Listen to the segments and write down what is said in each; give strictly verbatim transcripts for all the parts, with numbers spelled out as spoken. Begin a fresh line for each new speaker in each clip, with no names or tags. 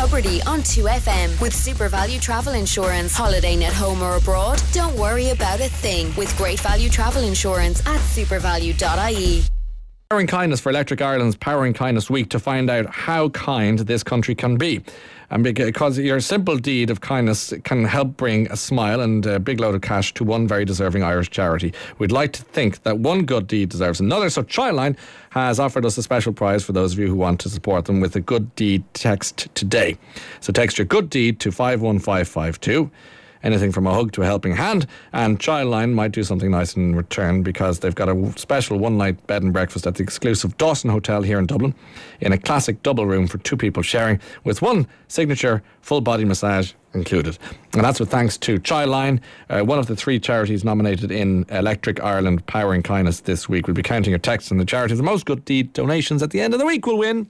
Tubridy on two F M with Super Value Travel Insurance. Holidaying at home or abroad? Don't worry about a thing with Great Value Travel Insurance at supervalue dot I E.
Powering Kindness for Electric Ireland's Powering Kindness Week to find out how kind this country can be. And because your simple deed of kindness can help bring a smile and a big load of cash to one very deserving Irish charity. We'd like to think that one good deed deserves another. So Childline has offered us a special prize for those of you who want to support them with a good deed text today. So text your good deed to five one five five two. Anything from a hug to a helping hand, and Childline might do something nice in return because they've got a special one-night bed and breakfast at the exclusive Dawson Hotel here in Dublin in a classic double room for two people sharing with one signature full-body massage included. And that's with thanks to Childline, uh, one of the three charities nominated in Electric Ireland Powering Kindness this week. We'll be counting your texts, and the charity with the most good deed donations at the end of the week will win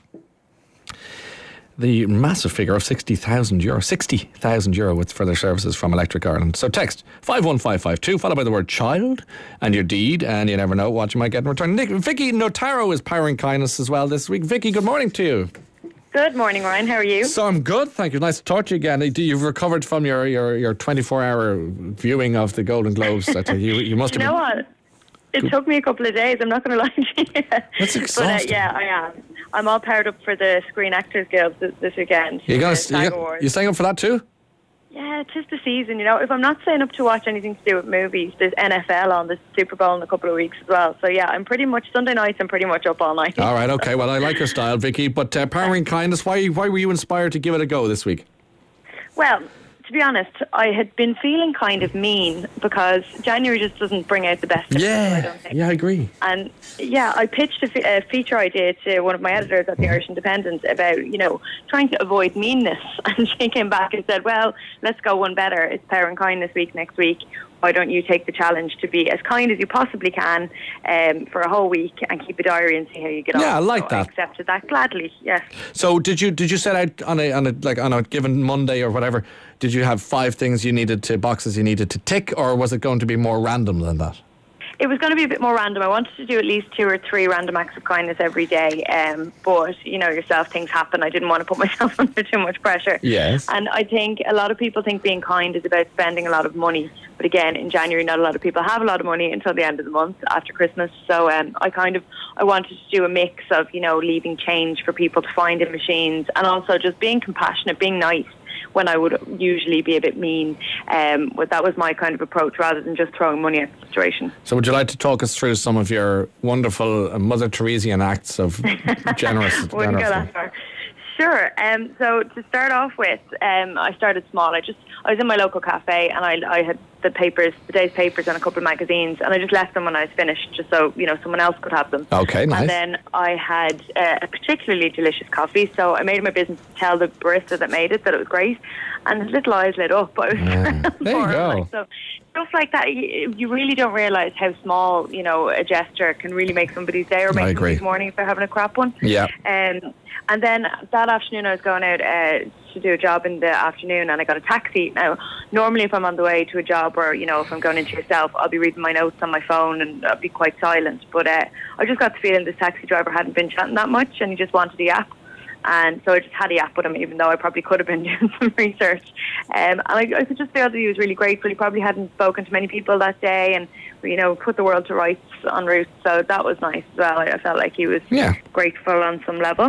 the massive figure of sixty thousand euro, sixty thousand euro with further services from Electric Ireland. So text five one five five two, followed by the word child and your deed, and you never know what you might get in return. Nick, Vicky Notaro is Powering Kindness as well this week. Vicky, good morning to you.
Good morning, Ryan. How are you?
So I'm good, thank you. Nice to talk to you again. You've recovered from your, your, your twenty-four hour viewing of the Golden Globes. I tell you, you must have
you know
been...
what? It took me a couple of days, I'm not going to lie to you.
That's exhausting.
But uh, yeah, I am. I'm all powered up for the Screen Actors Guild this, this weekend.
You're, gonna, you got, you're staying up for that too?
Yeah, it's just the season, you know. If I'm not staying up to watch anything to do with movies, there's N F L on, there's Super Bowl in a couple of weeks as well. So yeah, I'm pretty much, Sunday nights I'm pretty much up all night.
All right, okay. Well, I like your style, Vicky. But uh, Powering Kindness, why, why were you inspired to give it a go this week?
Well, to be honest, I had been feeling kind of mean because January just doesn't bring out the best.
Yeah,
I don't think.
yeah, I agree.
And yeah, I pitched a, fe- a feature idea to one of my editors at the Irish Independent about, you know, trying to avoid meanness. And she came back and said, well, let's go one better. It's Powering Kindness Week next week. Why don't you take the challenge to be as kind as you possibly can um, for a whole week and keep a diary and see how you get on.
Yeah, I like
so
that.
I accepted that gladly, yes.
So did you did you set out on a on a like on a given Monday or whatever? Did you have five things you needed to boxes you needed to tick, or was it going to be more random than that?
It was going to be a bit more random. I wanted to do at least two or three random acts of kindness every day. Um, but, you know yourself, things happen. I didn't want to put myself under too much pressure.
Yes.
And I think a lot of people think being kind is about spending a lot of money. But again, in January, not a lot of people have a lot of money until the end of the month after Christmas. So um, I kind of, I wanted to do a mix of, you know, leaving change for people to find in machines and also just being compassionate, being nice when I would usually be a bit mean. Um, but that was my kind of approach rather than just throwing money at the situation.
So would you like to talk us through some of your wonderful Mother Teresian acts of generous
Wouldn't go that far. Sure. Um, so to start off with, um, I started small. I just I was in my local cafe and I, I had the papers, the day's papers and a couple of magazines, and I just left them when I was finished just so, you know, someone else could have them.
Okay, nice.
And then I had uh, a particularly delicious coffee, so I made it my business to tell the barista that made it that it was great, and his little eyes lit up. I was
yeah. There you go.
like, so stuff like that, you, you really don't realise how small, you know, a gesture can really make somebody's day or make somebody's morning if they're having a crap one.
Yeah.
Um, and then that afternoon I was going out uh, to do a job in the afternoon and I got a taxi. Now, normally if I'm on the way to a job or, you know, if I'm going into yourself, I'll be reading my notes on my phone and I'll be quite silent. But uh, I just got the feeling this taxi driver hadn't been chatting that much and he just wanted the app. And so I just had a yap with him, even though I probably could have been doing some research. Um, and I, I could just feel that he was really grateful. He probably hadn't spoken to many people that day and, you know, put the world to rights en route. So that was nice as well. I, I felt like he was
yeah.
grateful on some level.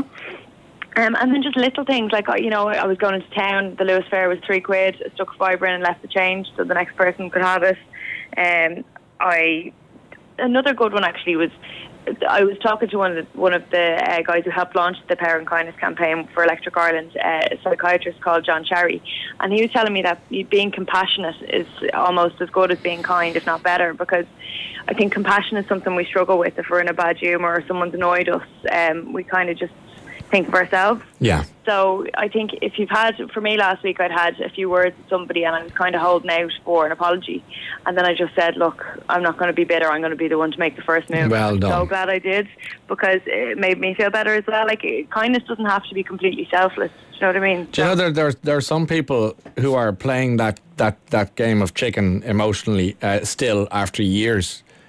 Um, and then just little things like, you know, I was going into town, the Lewis fare was three quid, I stuck a fiver in and left the change so the next person could have it. Um, I Another good one actually was, I was talking to one of the, one of the uh, guys who helped launch the Powering Kindness campaign for Electric Ireland, uh, a psychiatrist called John Cherry, and he was telling me that being compassionate is almost as good as being kind, if not better, because I think compassion is something we struggle with. If we're in a bad humour or someone's annoyed us, um, we kind of just think of ourselves.
Yeah.
So I think if you've had, for me last week, I'd had a few words with somebody and I was kind of holding out for an apology. And then I just said, look, I'm not going to be bitter. I'm going to be the one to make the first move.
Well done.
I'm so glad I did because it made me feel better as well. Like, kindness doesn't have to be completely selfless. Do you know what I mean?
Do you know, there, there, there are some people who are playing that, that, that game of chicken emotionally uh, still after years.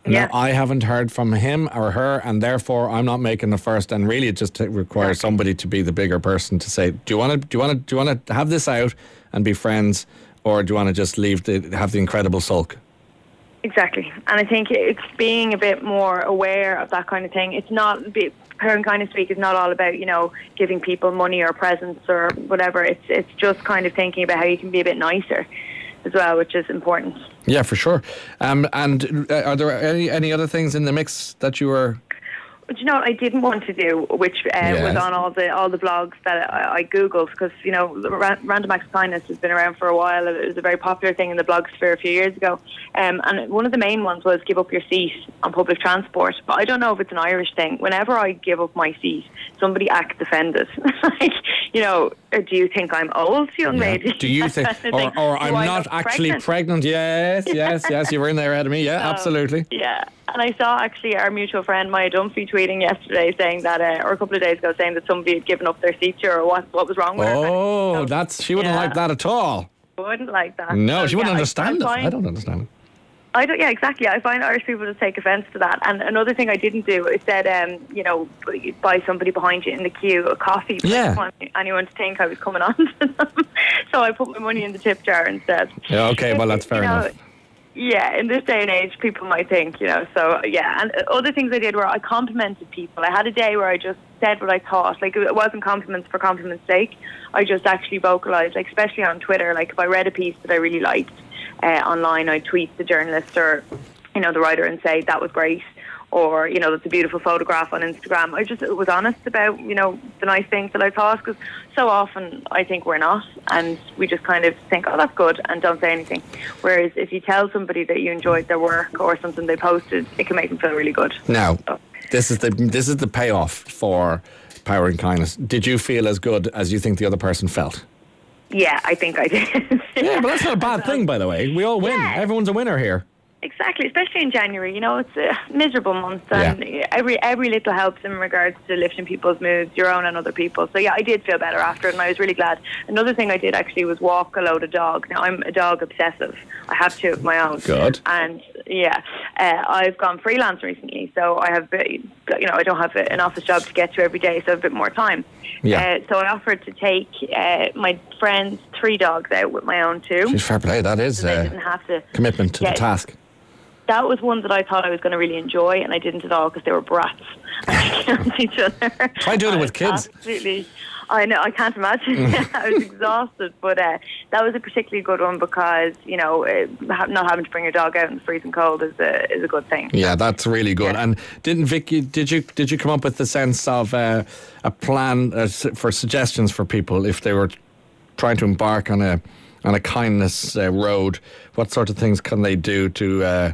Yeah.
Now, I haven't heard from him or her, and therefore I'm not making the first. And really, it just t- requires
Exactly.
somebody to be the bigger person to say, do you want to, do you want to, do you want to have this out and be friends, or do you want to just leave the have the incredible sulk?
Exactly. And I think it's being a bit more aware of that kind of thing. It's not, be- Parent Kindness Week is not all about, you know, giving people money or presents or whatever. It's it's just kind of thinking about how you can be a bit nicer as well, which is important.
Yeah, for sure. Um, and uh, are there any any other things in the mix that you were?
But you know what I didn't want to do, which uh,
Yes.
was on all the all the blogs that I, I googled, because you know Ra- Random Acts of Kindness has been around for a while. It was a very popular thing in the blog sphere a few years ago, um, and one of the main ones was give up your seat on public transport. But I don't know if it's an Irish thing. Whenever I give up my seat, somebody acts offended. Like, you know, do you think I'm old, young
Yeah.
lady?
Do you think, or, or
Do
I'm
I
not
look
actually pregnant?
pregnant?
Yes, yes, yes. You were in there ahead of me. Yeah,
Oh,
absolutely.
Yeah, and I saw actually our mutual friend Maya Dunphy tweeting yesterday saying that, uh, or a couple of days ago, saying that somebody had given up their seat to her, or what what was wrong with her.
Oh,
So,
that's she wouldn't
yeah.
like that at all.
I wouldn't like that.
No,
So,
she wouldn't
yeah, I-
understand
I,
it.
find,
I don't understand it.
I don't. Yeah, exactly. I find Irish people just take offence to that. And another thing I didn't do is said, um, you know, buy somebody behind you in the queue a coffee. But
Yeah.
I didn't want anyone to think I was coming on to them, so I put my money in the tip jar instead.
Yeah, okay, well, that's fair
You know,
enough.
Yeah, in this day and age, people might think, you know, so yeah. And other things I did were I complimented people. I had a day where I just said what I thought. Like, it wasn't compliments for compliment's sake. I just actually vocalised, like, especially on Twitter. Like, if I read a piece that I really liked uh, online, I'd tweet the journalist or, you know, the writer and say, that was great. Or, you know, that's a beautiful photograph on Instagram. I just was honest about, you know, the nice things that I thought, because so often I think we're not, and we just kind of think, oh, that's good, and don't say anything. Whereas if you tell somebody that you enjoyed their work or something they posted, it can make them feel really good.
Now,
So,
this is the this is the payoff for Power and Kindness. Did you feel as good as you think the other person felt?
yeah, I think I did.
Yeah, but that's not a bad thing, by the way. We all win.
Yeah.
Everyone's a winner here.
Exactly, especially in January. You know, it's a miserable month, and every every little helps in regards to lifting people's moods, your own and other people's. So yeah, I did feel better after it, and I was really glad. Another thing I did actually was walk a load of dog. Now, I'm a dog obsessive. I have two of my own.
Good.
And yeah, uh, I've gone freelance recently, so I have, bit- you know, I don't have an office job to get to every day, so I have a bit more time.
Yeah.
Uh, so I offered to take uh, my friend's three dogs out with my own two.
She's fair play. That is
So they didn't
uh,
have to.
commitment to
Yeah.
the task.
That was one that I thought I was going to really enjoy, and I didn't at all, because they were brats and they killed each other.
Try doing it
I
with
was
kids.
Absolutely. I know, I can't imagine. I was exhausted, but uh, that was a particularly good one, because, you know, uh, ha- not having to bring your dog out in the freezing cold is a is a good thing.
Yeah, that's really good.
Yeah.
And didn't Vicky? Did you did you come up with the sense of uh, a plan uh, s- for suggestions for people if they were trying to embark on a on a kindness uh, road? What sort of things can they do to uh,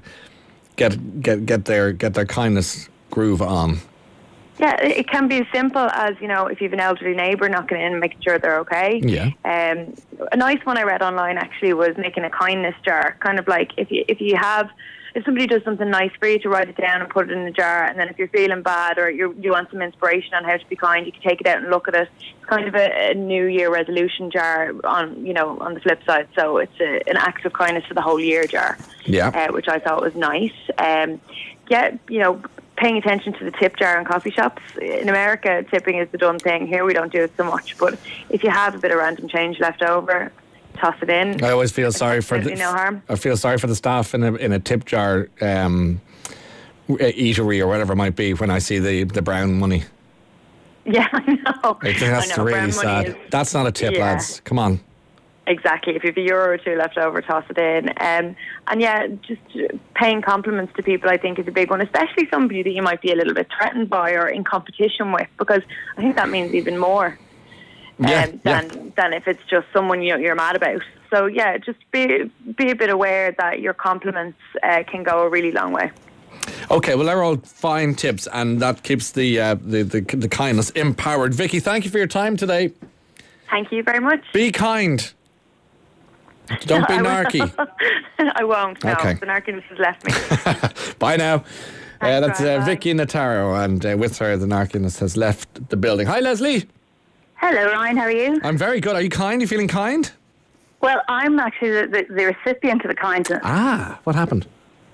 get get get their get their kindness groove on?
Yeah, it it can be as simple as, you know, if you have an elderly neighbour, knocking in and making sure they're okay.
Yeah.
Um, a nice one I read online actually was making a kindness jar. Kind of like if you if you have, if somebody does something nice for you, to write it down and put it in a jar, and then if you're feeling bad or you you want some inspiration on how to be kind, you can take it out and look at it. It's kind of a, a New Year resolution jar on, you know, on the flip side. So it's a, an act of kindness for the whole year jar.
Yeah.
Uh, which I thought was nice. Um, yeah, you know, paying attention to the tip jar in coffee shops. In America, tipping is the done thing. Here we don't do it so much. But if you have a bit of random change left over, toss it in.
I always feel sorry for the
absolutely no harm.
I feel sorry for the staff in a in a tip jar um, eatery or whatever it might be when I see the the brown money.
Yeah, I know.
I think that's
I know,
really
brown money
sad.
is-
That's not a tip,
Yeah.
lads. Come on.
Exactly. If you have a euro or two left over, toss it in. Um, and yeah, just paying compliments to people, I think, is a big one, especially somebody that you might be a little bit threatened by or in competition with, because I think that means even more
Yeah,
um, than
yeah.
than if it's just someone you, you're mad about. So yeah, just be be a bit aware that your compliments uh, can go a really long way.
Okay, well, they're all fine tips, and that keeps the, uh, the, the the kindness empowered. Vicky, thank you for your time today.
Thank you very much.
Be kind. Don't be
I will.
narky.
I won't. No,
Okay.
the narkiness has left me.
Bye now. Uh,
Thanks,
that's uh,
Ryan. Bye.
Vicky Notaro, and uh, with her, the narkiness has left the building. Hi, Leslie.
Hello, Ryan. How are you?
I'm very good. Are you kind? You feeling kind?
Well, I'm actually the, the, the recipient of the kindness.
Ah, what happened?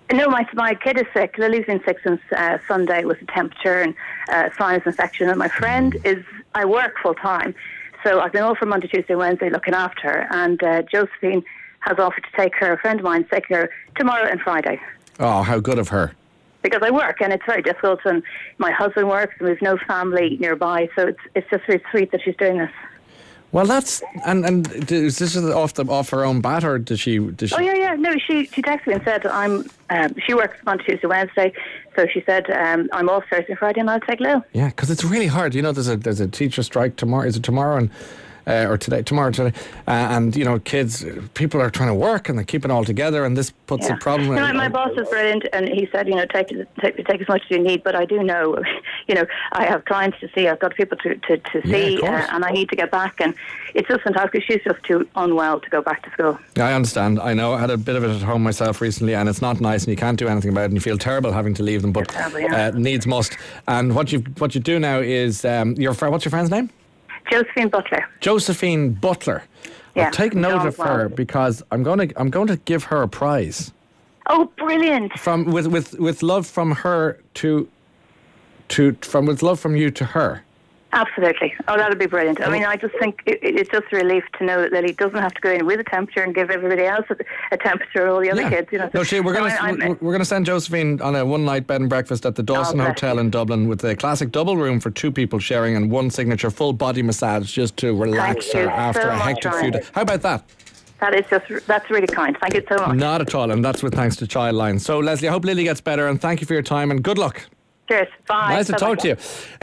No, my my kid is sick. Lily's been sick since uh, Sunday with a temperature and uh, sinus infection. And my friend is, I work full time. So I've been over Monday, Tuesday, Wednesday looking after her. And uh, Josephine has offered to take her, a friend of mine, taking her tomorrow and Friday.
Oh, how good of her.
Because I work and it's very difficult, and my husband works and we've no family nearby, so it's it's just really sweet that she's doing this.
Well, that's and and is this off the off her own bat, or did she? Did she?
Oh yeah, yeah. No, she she texted me and said I'm. Um, she works Monday, Tuesday, Wednesday, so she said um, I'm off Thursday, Friday, and I'll take Lil.
Yeah, because it's really hard. You know, there's a there's a teacher strike tomorrow. Is it tomorrow and? Uh, or today, tomorrow, today, uh, and you know, kids, people are trying to work and they keep it all together, and this puts
yeah.
a problem.
No, my boss is brilliant, and he said, you know, take, take take as much as you need, but I do know, you know, I have clients to see, I've got people to to, to see,
yeah,
uh, and I need to get back, and it's just fantastic. She's just too unwell to go back to school.
I understand. I know. I had a bit of it at home myself recently, and it's not nice, and you can't do anything about it, and you feel terrible having to leave them, but
terrible, yeah.
uh, needs must. And what you what you do now is um, your fr- what's your friend's name?
Josephine Butler.
Josephine Butler.
Yeah,
I'll take note of
well.
her because I'm going to I'm going to give her a prize.
Oh, brilliant!
From with with with love from her to to from with love from you to her.
Absolutely. Oh, that would be brilliant. I mean, I just think it, it's just a relief to know that Lily doesn't have to go in with a temperature and give everybody else a, a temperature, all the other
yeah.
kids. You know.
No, see, we're
so
going
I,
to we're going to send Josephine on a one night bed and breakfast at the Dawson
oh,
Hotel
you.
in Dublin with a classic double room for two people sharing and one signature full body massage just to relax
Thank
her
you
after
so
a hectic
much,
few
Ryan.
days. How about that?
That is just that's really kind. Thank you so much.
Not at all, and that's with thanks to Childline. So, Leslie, I hope Lily gets better, and thank you for your time and good luck.
Cheers. Bye.
Nice to
Bye-bye.
talk to you.